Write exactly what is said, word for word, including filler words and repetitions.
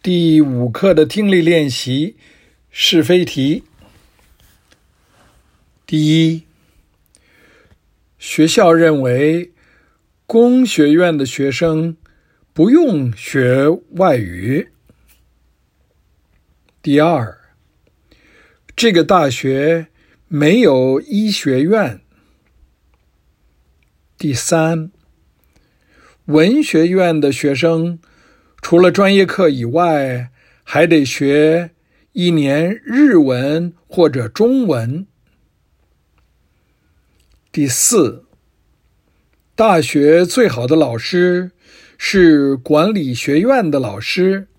第五课的听力练习是非题。第一，学校认为工学院的学生不用学外语。第二，这个大学没有医学院。第三，文学院的学生除了专业课以外，还得学一年日文或者中文。第四，大学最好的老师是管理学院的老师。